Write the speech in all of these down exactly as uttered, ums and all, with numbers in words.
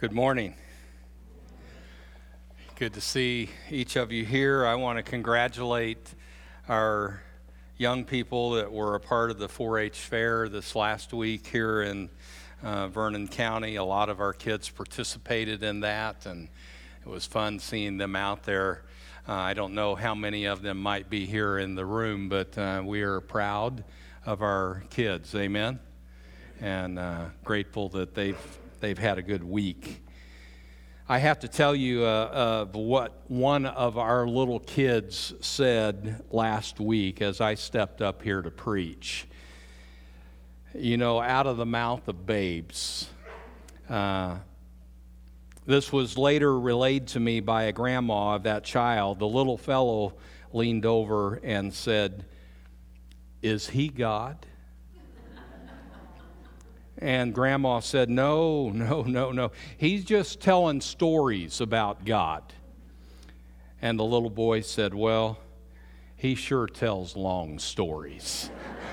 Good morning. Good to see each of you here. I want to congratulate our young people that were a part of the four H fair this last week here in uh, Vernon County. A lot of our kids participated in that, and it was fun seeing them out there. Uh, I don't know how many of them might be here in the room, but uh, we are proud of our kids. Amen. And uh, grateful that they've they've had a good week. I have to tell you uh, of what one of our little kids said last week as I stepped up here to preach. You know, out of the mouth of babes. Uh, this was later relayed to me by a grandma of that child. The little fellow leaned over and said, "Is he God?" And Grandma said, no, no, no, no. He's just telling stories about God. And the little boy said, well, he sure tells long stories.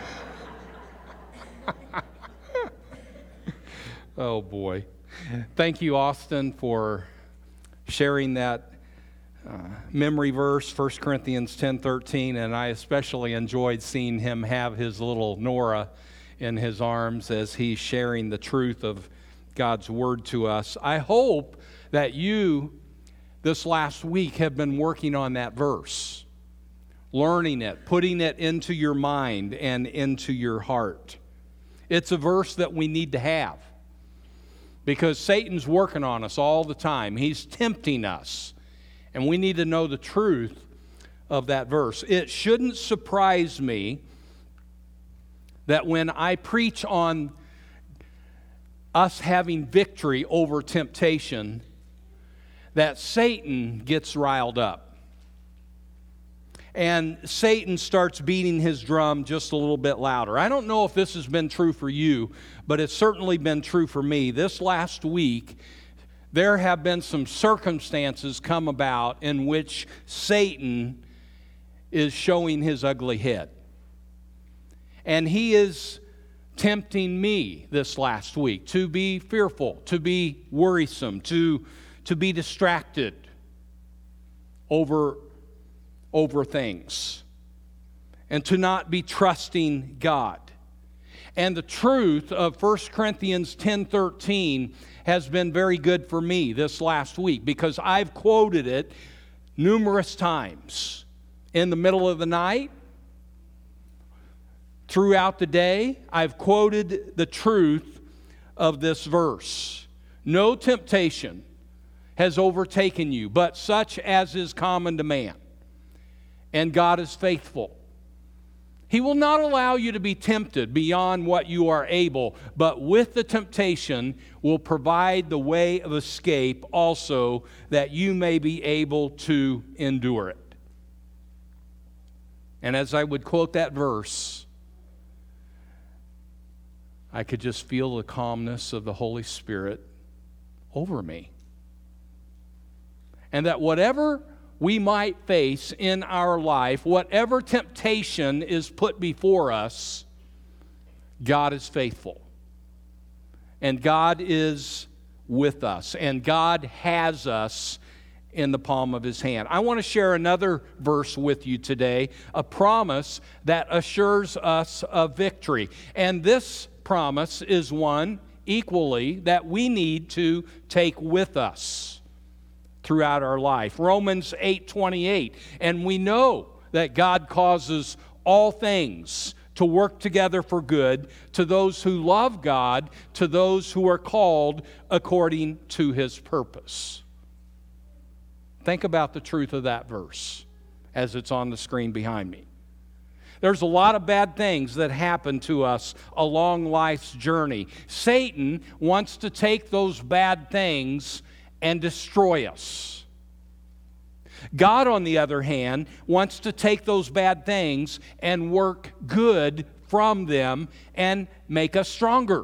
Oh, boy. Thank you, Austin, for sharing that uh, memory verse, First Corinthians ten thirteen. And I especially enjoyed seeing him have his little Nora in his arms as he's sharing the truth of God's word to us. I hope that you, this last week, have been working on that verse, learning it, putting it into your mind and into your heart. It's a verse that we need to have because Satan's working on us all the time. He's tempting us, and we need to know the truth of that verse. It shouldn't surprise me that when I preach on us having victory over temptation, that Satan gets riled up. And Satan starts beating his drum just a little bit louder. I don't know if this has been true for you, but it's certainly been true for me. This last week, there have been some circumstances come about in which Satan is showing his ugly head. And he is tempting me this last week to be fearful, to be worrisome, to, to be distracted over, over things, and to not be trusting God. And the truth of First Corinthians ten thirteen has been very good for me this last week because I've quoted it numerous times in the middle of the night. Throughout the day, I've quoted the truth of this verse. No temptation has overtaken you, but such as is common to man. And God is faithful. He will not allow you to be tempted beyond what you are able, but with the temptation will provide the way of escape also that you may be able to endure it. And as I would quote that verse, I could just feel the calmness of the Holy Spirit over me. And that whatever we might face in our life, whatever temptation is put before us, God is faithful. And God is with us. And God has us in the palm of His hand. I want to share another verse with you today, a promise that assures us of victory. And this promise is one equally that we need to take with us throughout our life. Romans eight twenty-eight. And we know that God causes all things to work together for good to those who love God, to those who are called according to His purpose. Think about the truth of that verse as it's on the screen behind me. There's a lot of bad things that happen to us along life's journey. Satan wants to take those bad things and destroy us. God, on the other hand, wants to take those bad things and work good from them and make us stronger.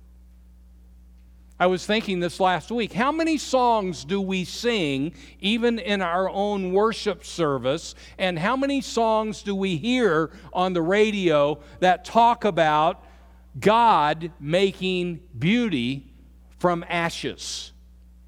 I was thinking this last week, how many songs do we sing even in our own worship service, and how many songs do we hear on the radio that talk about God making beauty from ashes?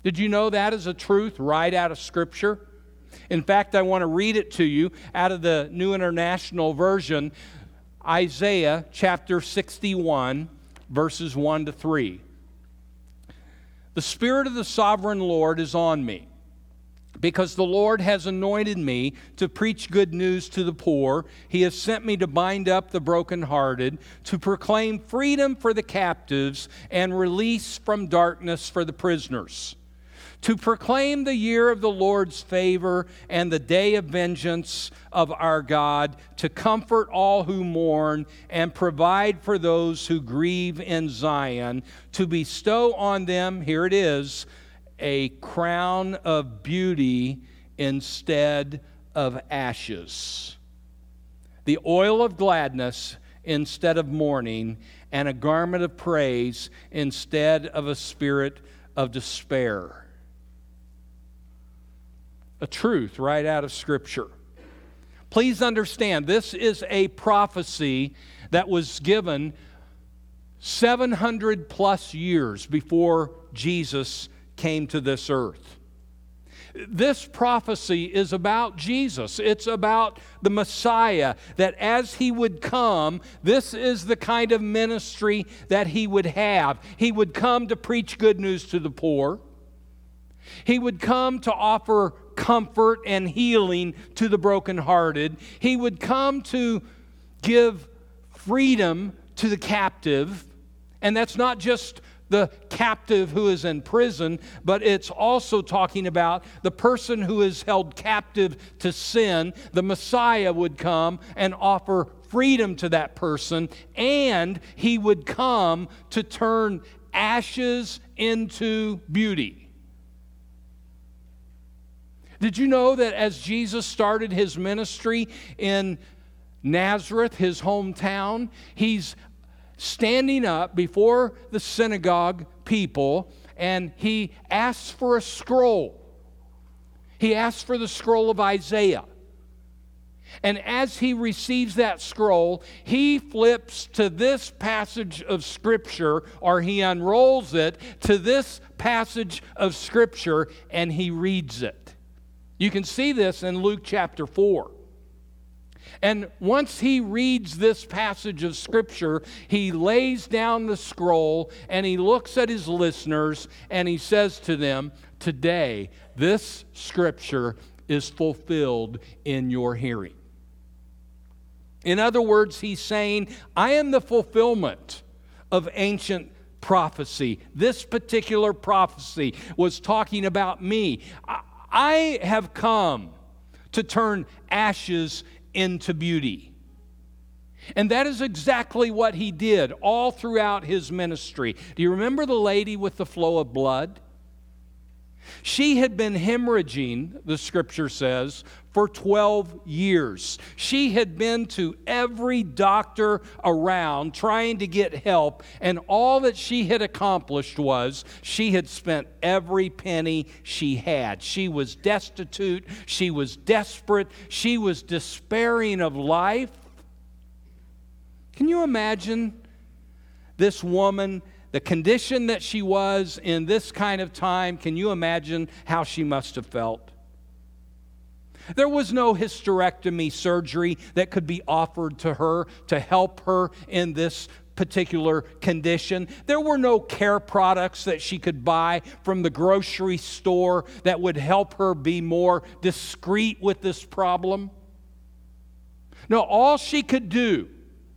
Did you know that is a truth right out of Scripture? In fact, I want to read it to you out of the New International Version, Isaiah chapter sixty-one, verses one to three. The Spirit of the Sovereign Lord is on me, because the Lord has anointed me to preach good news to the poor. He has sent me to bind up the brokenhearted, to proclaim freedom for the captives and release from darkness for the prisoners, to proclaim the year of the Lord's favor and the day of vengeance of our God, to comfort all who mourn and provide for those who grieve in Zion, to bestow on them, here it is, a crown of beauty instead of ashes, the oil of gladness instead of mourning, and a garment of praise instead of a spirit of despair. A truth right out of Scripture. Please understand, this is a prophecy that was given seven hundred plus years before Jesus came to this earth. This prophecy is about Jesus. It's about the Messiah, that as He would come, this is the kind of ministry that He would have. He would come to preach good news to the poor. He would come to offer comfort and healing to the brokenhearted. He would come to give freedom to the captive. And that's not just the captive who is in prison, but it's also talking about the person who is held captive to sin. The Messiah would come and offer freedom to that person, and He would come to turn ashes into beauty. Did you know that as Jesus started His ministry in Nazareth, His hometown, He's standing up before the synagogue people and He asks for a scroll. He asks for the scroll of Isaiah. And as He receives that scroll, He flips to this passage of Scripture, or He unrolls it to this passage of Scripture, and He reads it. You can see this in Luke chapter four. And once He reads this passage of Scripture, He lays down the scroll and He looks at His listeners and He says to them, "Today, this Scripture is fulfilled in your hearing." In other words, He's saying, I am the fulfillment of ancient prophecy. This particular prophecy was talking about me. I, I have come to turn ashes into beauty. And that is exactly what He did all throughout His ministry. Do you remember the lady with the flow of blood? She had been hemorrhaging, the Scripture says, for twelve years. She had been to every doctor around trying to get help, and all that she had accomplished was she had spent every penny she had. She was destitute. She was desperate. She was despairing of life. Can you imagine this woman, the condition that she was in this kind of time? Can you imagine how she must have felt? There was no hysterectomy surgery that could be offered to her to help her in this particular condition. There were no care products that she could buy from the grocery store that would help her be more discreet with this problem. No, all she could do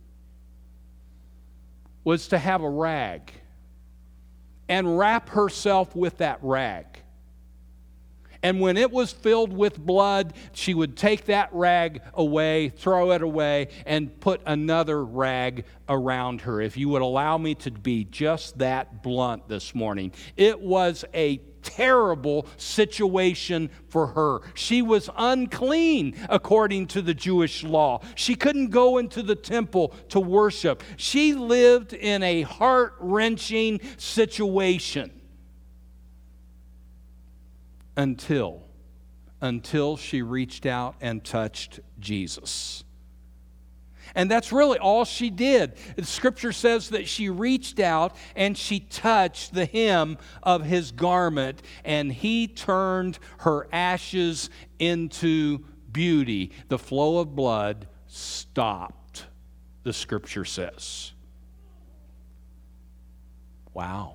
was to have a rag and wrap herself with that rag. And when it was filled with blood, she would take that rag away, throw it away, and put another rag around her. If you would allow me to be just that blunt this morning, it was a terrible situation for her. She was unclean according to the Jewish law. She couldn't go into the temple to worship. She lived in a heart-wrenching situation. Until, until she reached out and touched Jesus. And that's really all she did. The Scripture says that she reached out and she touched the hem of his garment, and he turned her ashes into beauty. The flow of blood stopped, the Scripture says. Wow.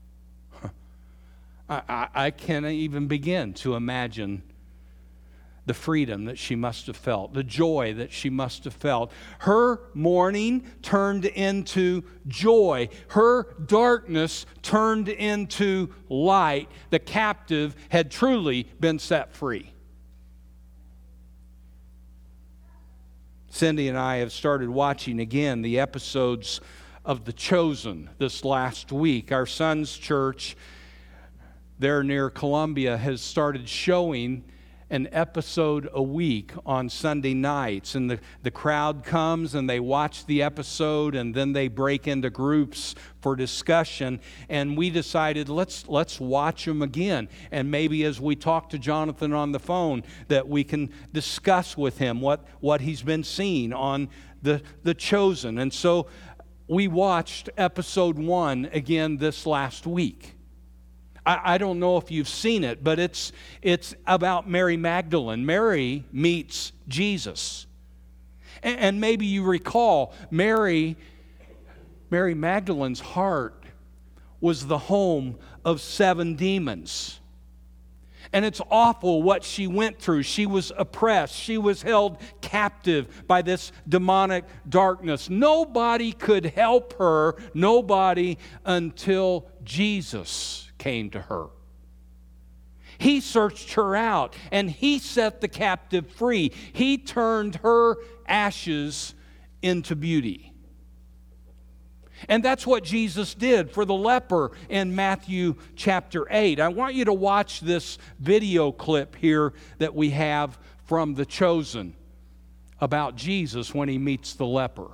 I, I, I can't even begin to imagine the freedom that she must have felt, the joy that she must have felt. Her mourning turned into joy. Her darkness turned into light. The captive had truly been set free. Cindy and I have started watching again the episodes of The Chosen this last week. Our son's church there near Columbia has started showing an episode a week on Sunday nights. And the, the crowd comes and they watch the episode, and then they break into groups for discussion. And we decided, let's let's watch them again. And maybe as we talk to Jonathan on the phone, that we can discuss with him what, what he's been seeing on the, the Chosen. And so we watched episode one again this last week. I don't know if you've seen it, but it's it's about Mary Magdalene. Mary meets Jesus. And maybe you recall, Mary, Mary Magdalene's heart was the home of seven demons. And it's awful what she went through. She was oppressed. She was held captive by this demonic darkness. Nobody could help her, nobody, until Jesus came to her. He searched her out, and he set the captive free. He turned her ashes into beauty. And that's what Jesus did for the leper in Matthew chapter eight. I want you to watch this video clip here that we have from The Chosen about Jesus when he meets the leper.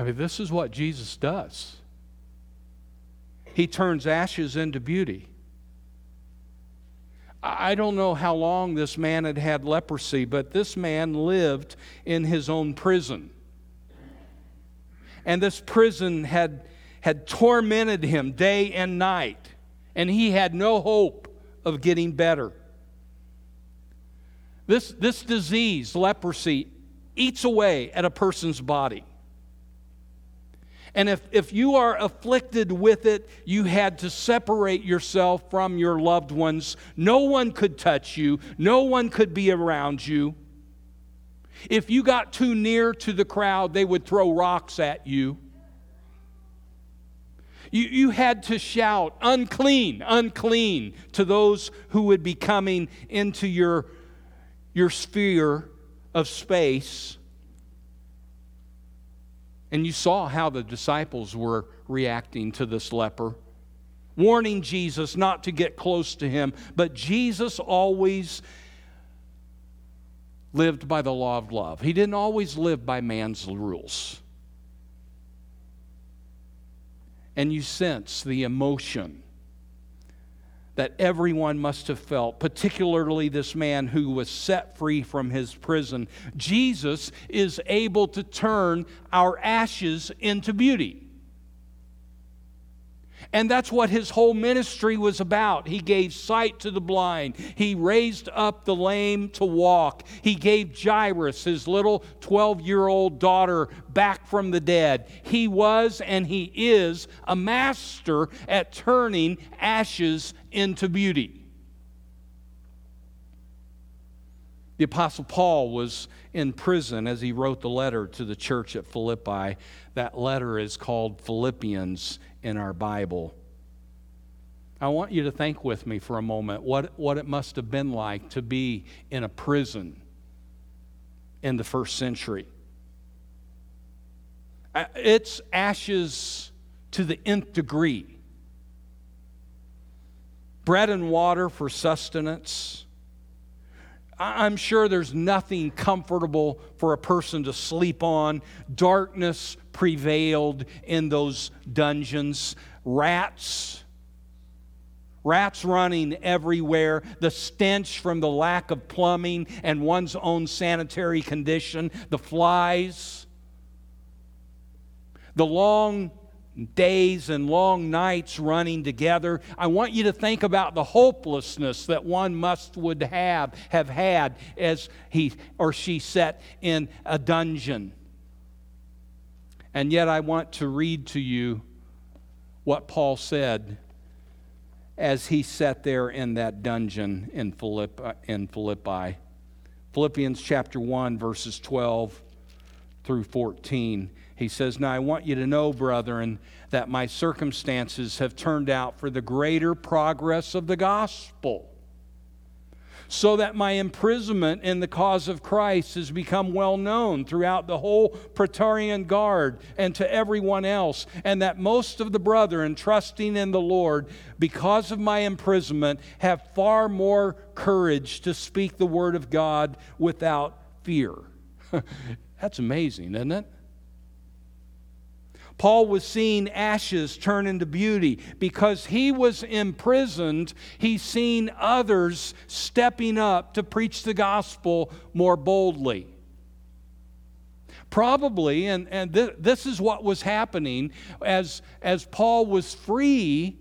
I mean, this is what Jesus does. He turns ashes into beauty. I don't know how long this man had had leprosy, but this man lived in his own prison. And this prison had, had tormented him day and night, and he had no hope of getting better. This, this disease, leprosy, eats away at a person's body. And if, if you are afflicted with it, you had to separate yourself from your loved ones. No one could touch you. No one could be around you. If you got too near to the crowd, they would throw rocks at you. You, you had to shout, unclean, unclean, to those who would be coming into your, your sphere of space. And you saw how the disciples were reacting to this leper, warning Jesus not to get close to him. But Jesus always lived by the law of love. He didn't always live by man's rules. And you sense the emotion that everyone must have felt, particularly this man who was set free from his prison. Jesus is able to turn our ashes into beauty. And that's what his whole ministry was about. He gave sight to the blind. He raised up the lame to walk. He gave Jairus, his little twelve-year-old daughter, back from the dead. He was and he is a master at turning ashes into beauty. The Apostle Paul was in prison as he wrote the letter to the church at Philippi. That letter is called Philippians in our Bible. I want you to think with me for a moment what, what it must have been like to be in a prison in the first century. It's ashes to the nth degree. Bread and water for sustenance. I'm sure there's nothing comfortable for a person to sleep on. Darkness prevailed in those dungeons. Rats, rats running everywhere. The stench from the lack of plumbing and one's own sanitary condition. The flies. The long days and long nights running together. I want you to think about the hopelessness that one must would have have had as he or she sat in a dungeon. And yet I want to read to you what Paul said as he sat there in that dungeon in Philippi. In Philippi. Philippians chapter one, verses twelve through fourteen. He says, "Now I want you to know, brethren, that my circumstances have turned out for the greater progress of the gospel, so that my imprisonment in the cause of Christ has become well known throughout the whole Praetorian Guard and to everyone else, and that most of the brethren, trusting in the Lord, because of my imprisonment, have far more courage to speak the word of God without fear." That's amazing, isn't it? Paul was seeing ashes turn into beauty. Because he was imprisoned, he's seen others stepping up to preach the gospel more boldly. Probably, and, and th- this is what was happening, as, as Paul was free,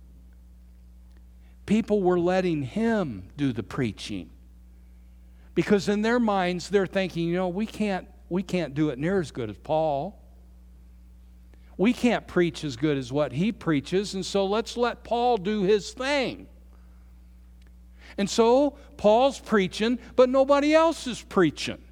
people were letting him do the preaching. Because in their minds, they're thinking, you know, we can't, we can't do it near as good as Paul. We can't preach as good as what he preaches, and so let's let Paul do his thing. And so Paul's preaching, but nobody else is preaching.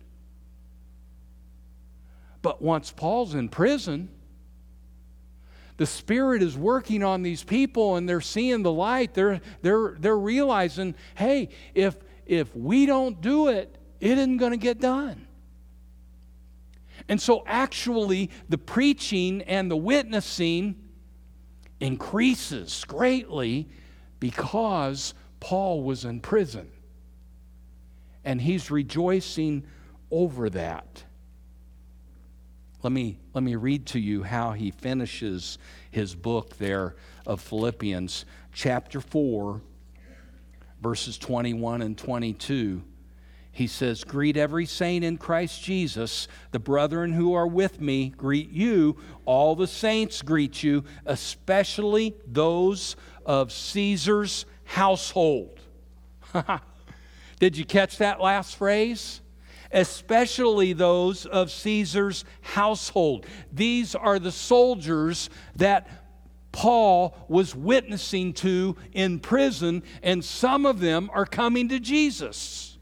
But once Paul's in prison, the Spirit is working on these people, and they're seeing the light. They're, they're, they're realizing, hey, if, if we don't do it, it isn't going to get done. And so actually the preaching and the witnessing increases greatly because Paul was in prison. And he's rejoicing over that. Let me, let me read to you how he finishes his book there of Philippians, chapter four, verses twenty-one and twenty-two. He says, "Greet every saint in Christ Jesus. The brethren who are with me greet you. All the saints greet you, especially those of Caesar's household." Did you catch that last phrase? Especially those of Caesar's household. These are the soldiers that Paul was witnessing to in prison, and some of them are coming to Jesus.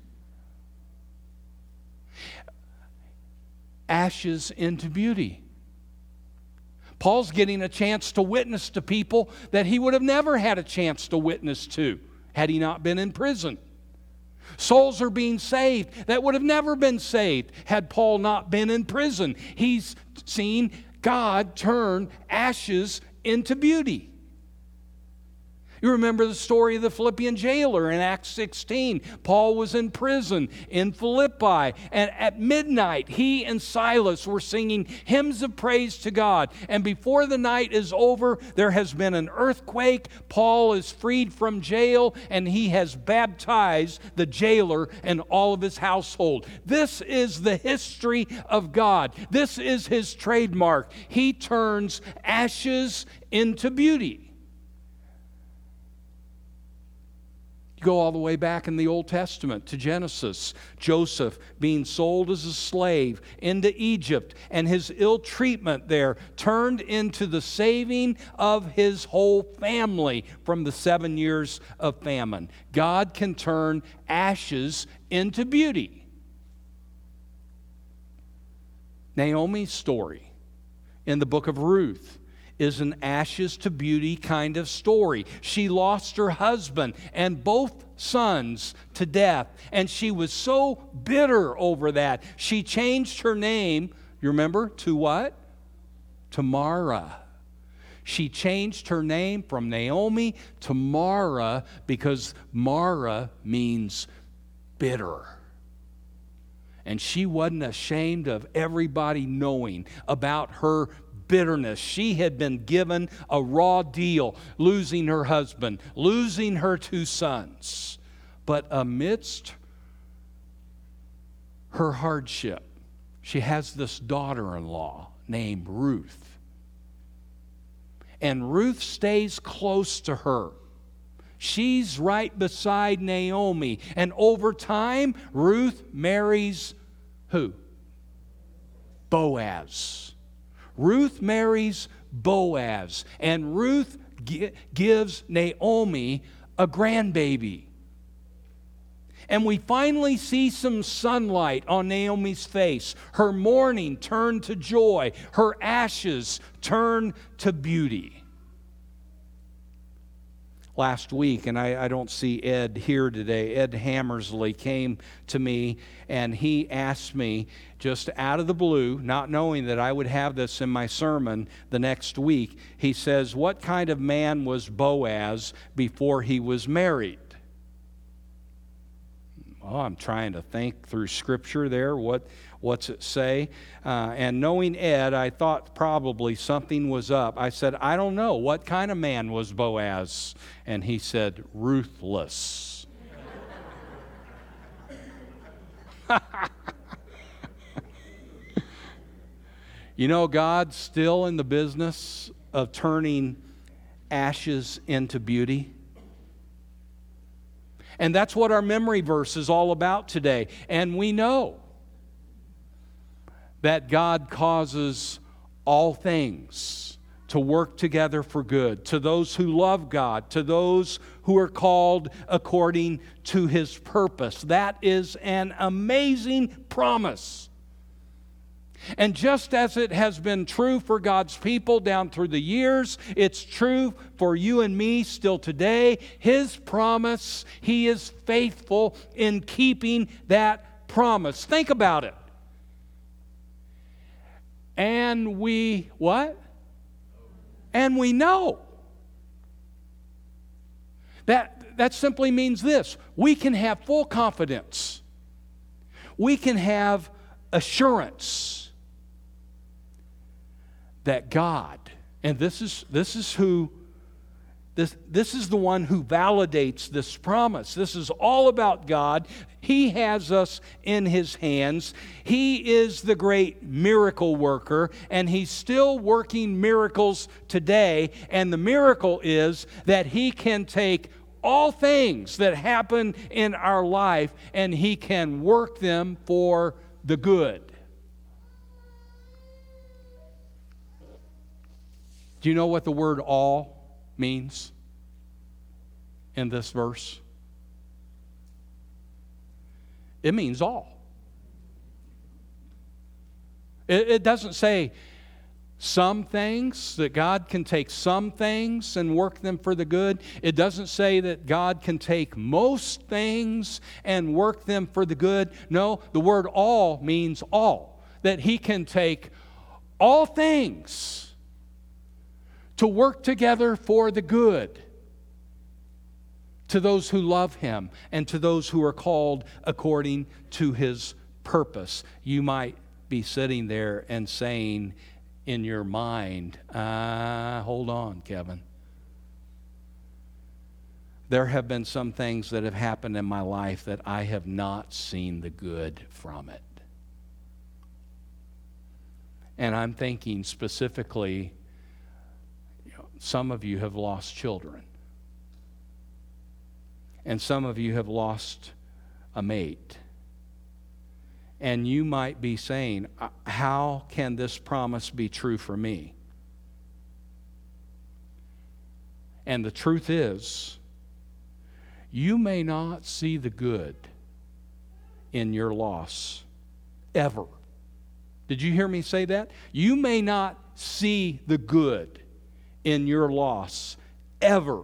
Ashes into beauty. Paul's getting a chance to witness to people that he would have never had a chance to witness to had he not been in prison. Souls are being saved that would have never been saved had Paul not been in prison. He's seen God turn ashes into beauty. You remember the story of the Philippian jailer in Acts sixteen. Paul was in prison in Philippi, and at midnight, he and Silas were singing hymns of praise to God. And before the night is over, there has been an earthquake. Paul is freed from jail, and he has baptized the jailer and all of his household. This is the history of God. This is his trademark. He turns ashes into beauty. You go all the way back in the Old Testament to Genesis. Joseph being sold as a slave into Egypt, and his ill treatment there turned into the saving of his whole family from the seven years of famine. God can turn ashes into beauty. Naomi's story in the book of Ruth is an ashes to beauty kind of story. She lost her husband and both sons to death, and she was so bitter over that. She changed her name, you remember, to what? To Mara. She changed her name from Naomi to Mara because Mara means bitter. And she wasn't ashamed of everybody knowing about her bitterness. She had been given a raw deal, losing her husband, losing her two sons. But amidst her hardship, she has this daughter-in-law named Ruth. And Ruth stays close to her. She's right beside Naomi. And over time, Ruth marries who? Boaz. Ruth marries Boaz, and Ruth gi- gives Naomi a grandbaby. And we finally see some sunlight on Naomi's face. Her mourning turned to joy. Her ashes turned to beauty. Last week, and I, I don't see Ed here today, Ed Hammersley came to me and he asked me just out of the blue, not knowing that I would have this in my sermon the next week, he says, "What kind of man was Boaz before he was married?" Oh, I'm trying to think through Scripture there. What, what's it say? Uh, and knowing Ed, I thought probably something was up. I said, "I don't know. What kind of man was Boaz?" And he said, "Ruthless." You know, God's still in the business of turning ashes into beauty. And that's what our memory verse is all about today. And we know that God causes all things to work together for good, to those who love God, to those who are called according to His purpose. That is an amazing promise. And just as it has been true for God's people down through the years, it's true for you and me still today. His promise, He is faithful in keeping that promise. Think about it. And we, what? And we know. That, that simply means this. We can have full confidence. We can have assurance that God, and this is this is who this this is the one who validates this promise. This is all about God. He has us in His hands. He is the great miracle worker, and He's still working miracles today. And the miracle is that He can take all things that happen in our life and He can work them for the good. Do you know what the word all means in this verse? It means all. It, it doesn't say some things, that God can take some things and work them for the good. It doesn't say that God can take most things and work them for the good. No, the word all means all. That He can take all things to work together for the good to those who love Him and to those who are called according to His purpose. You might be sitting there and saying in your mind, ah, hold on, Kevin. There have been some things that have happened in my life that I have not seen the good from it. And I'm thinking specifically, you know, some of you have lost children. And some of you have lost a mate. And you might be saying, how can this promise be true for me? And the truth is, you may not see the good in your loss ever. Did you hear me say that? You may not see the good in your loss ever.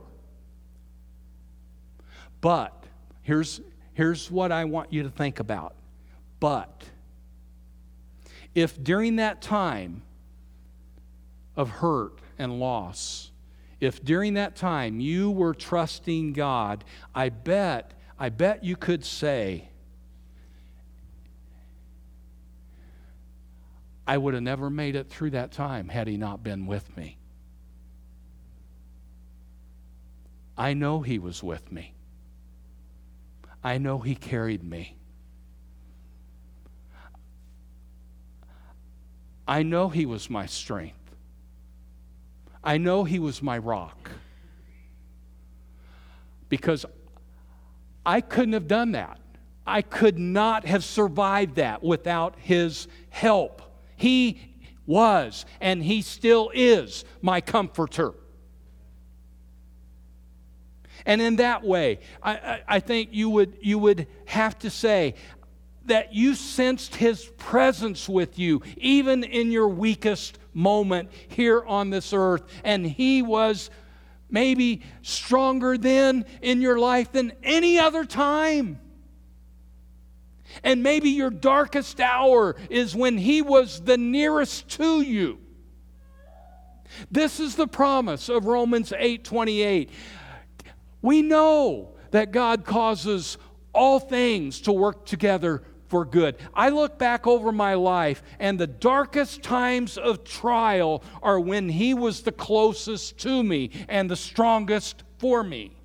But here's, here's what I want you to think about. But if during that time of hurt and loss, if during that time you were trusting God, I bet, I bet you could say, I would have never made it through that time had He not been with me. I know He was with me. I know He carried me. I know He was my strength. I know He was my rock. Because I couldn't have done that. I could not have survived that without His help. He was, and He still is, my comforter. And in that way, I, I, I think you would, you would have to say that you sensed His presence with you, even in your weakest moment here on this earth. And He was maybe stronger then in your life than any other time. And maybe your darkest hour is when He was the nearest to you. This is the promise of Romans eight twenty-eight. We know that God causes all things to work together for good. I look back over my life, and the darkest times of trial are when He was the closest to me and the strongest for me.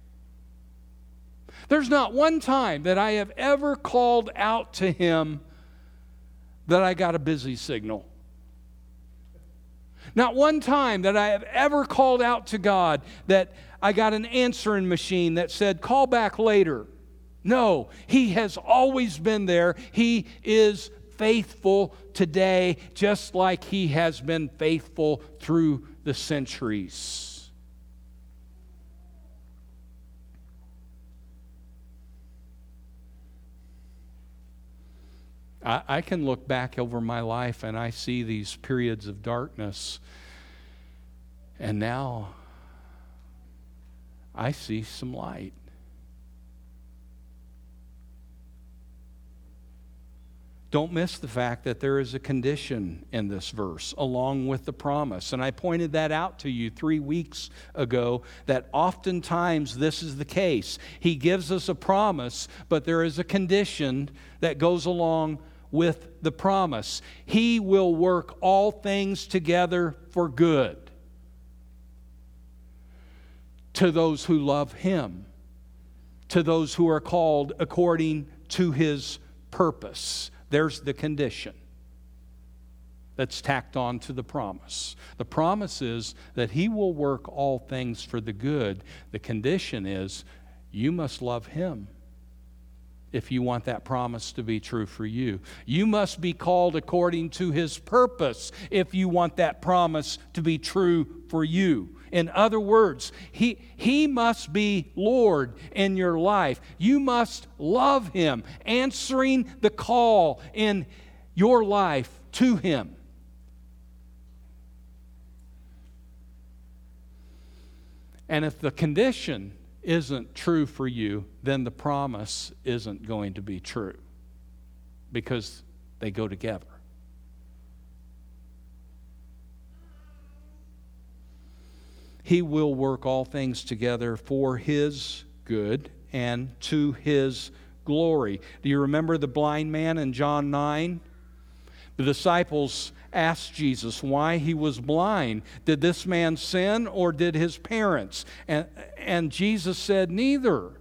There's not one time that I have ever called out to Him that I got a busy signal. Not one time that I have ever called out to God that I got an answering machine that said, call back later. No, He has always been there. He is faithful today, just like He has been faithful through the centuries. I, I can look back over my life and I see these periods of darkness, and now I see some light. Don't miss the fact that there is a condition in this verse along with the promise. And I pointed that out to you three weeks ago, that oftentimes this is the case. He gives us a promise, but there is a condition that goes along with the promise. He will work all things together for good to those who love Him, to those who are called according to His purpose. There's the condition that's tacked on to the promise. The promise is that He will work all things for the good. The condition is you must love Him if you want that promise to be true for you. You must be called according to His purpose if you want that promise to be true for you. In other words, He, he must be Lord in your life. You must love Him, answering the call in your life to Him. And if the condition isn't true for you, then the promise isn't going to be true, because they go together. He will work all things together for His good and to His glory. Do you remember the blind man in John nine? The disciples asked Jesus why he was blind. Did this man sin or did his parents? And, and Jesus said, neither.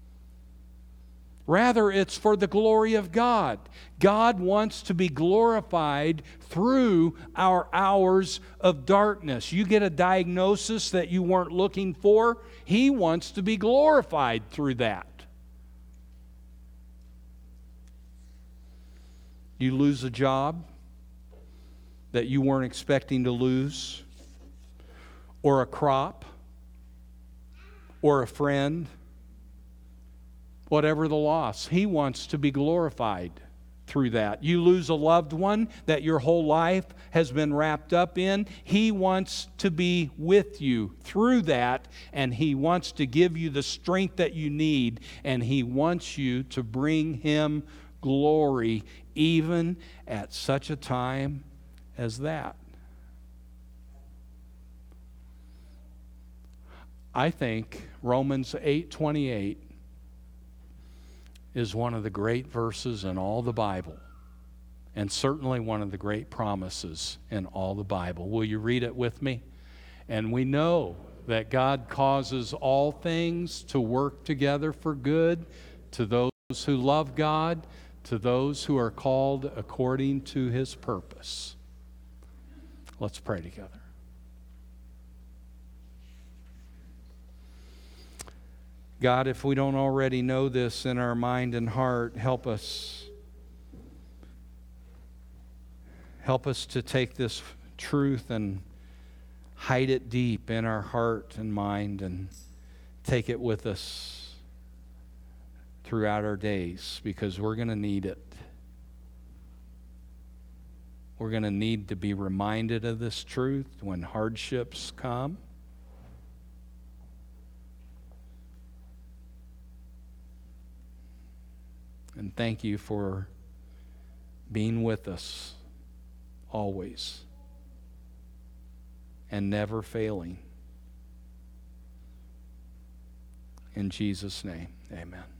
Rather, it's for the glory of God. God wants to be glorified through our hours of darkness. You get a diagnosis that you weren't looking for, He wants to be glorified through that. You lose a job that you weren't expecting to lose, or a crop, or a friend, whatever the loss, He wants to be glorified through that. You lose a loved one that your whole life has been wrapped up in, He wants to be with you through that, and He wants to give you the strength that you need, and He wants you to bring Him glory even at such a time as that. I think Romans eight twenty-eight is one of the great verses in all the Bible, and certainly one of the great promises in all the Bible. Will you read it with me? And we know that God causes all things to work together for good to those who love God, to those who are called according to His purpose. Let's pray together. God, if we don't already know this in our mind and heart, help us. Help us to take this truth and hide it deep in our heart and mind and take it with us throughout our days, because we're going to need it. We're going to need to be reminded of this truth when hardships come. And thank You for being with us always and never failing. In Jesus' name, amen.